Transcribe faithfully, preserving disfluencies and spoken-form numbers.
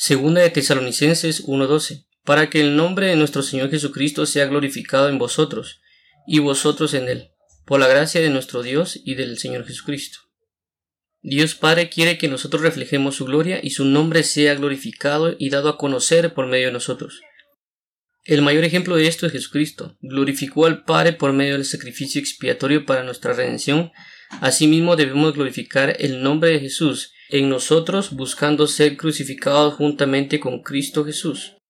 Segunda de Tesalonicenses uno doce. Para que el nombre de nuestro Señor Jesucristo sea glorificado en vosotros, y vosotros en Él, por la gracia de nuestro Dios y del Señor Jesucristo. Dios Padre quiere que nosotros reflejemos su gloria y su nombre sea glorificado y dado a conocer por medio de nosotros. El mayor ejemplo de esto es Jesucristo. Glorificó al Padre por medio del sacrificio expiatorio para nuestra redención. Asimismo debemos glorificar el nombre de Jesús en nosotros, buscando ser crucificados juntamente con Cristo Jesús.